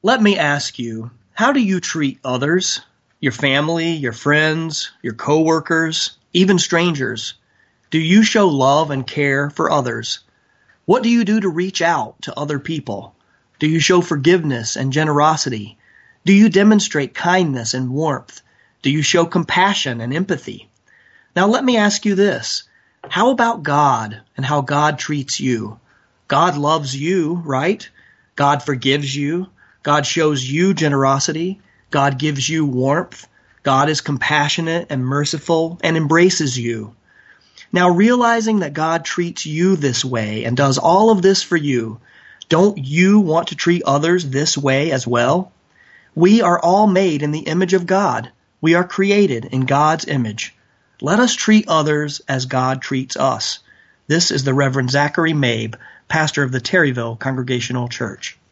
Let me ask you, how do you treat others, your family, your friends, your coworkers, even strangers? Do you show love and care for others? What do you do to reach out to other people? Do you show forgiveness and generosity? Do you demonstrate kindness and warmth? Do you show compassion and empathy? Now let me ask you this. How about God and how God treats you? God loves you, right? God forgives you. God shows you generosity. God gives you warmth. God is compassionate and merciful and embraces you. Now, realizing that God treats you this way and does all of this for you, don't you want to treat others this way as well? We are all made in the image of God. We are created in God's image. Let us treat others as God treats us. This is the Reverend Zachary Mabe, pastor of the Terryville Congregational Church.